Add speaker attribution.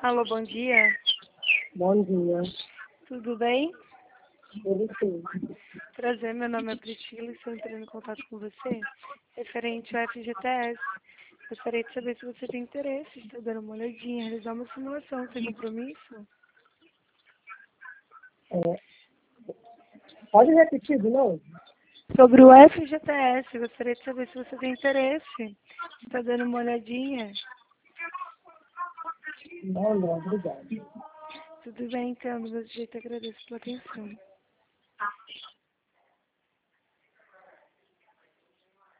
Speaker 1: Alô, bom dia.
Speaker 2: Bom dia.
Speaker 1: Tudo bem?
Speaker 2: Tudo sim.
Speaker 1: Prazer, meu nome é Priscila e estou entrando em contato com você referente ao FGTS. Gostaria de saber se você tem interesse, está dando uma olhadinha, realizar uma simulação sem compromisso.
Speaker 2: Pode repetir de novo?
Speaker 1: Sobre o FGTS, gostaria de saber se você tem interesse, está dando uma olhadinha.
Speaker 2: Não, obrigado.
Speaker 1: Tudo bem, então, do meu jeito agradeço pela atenção.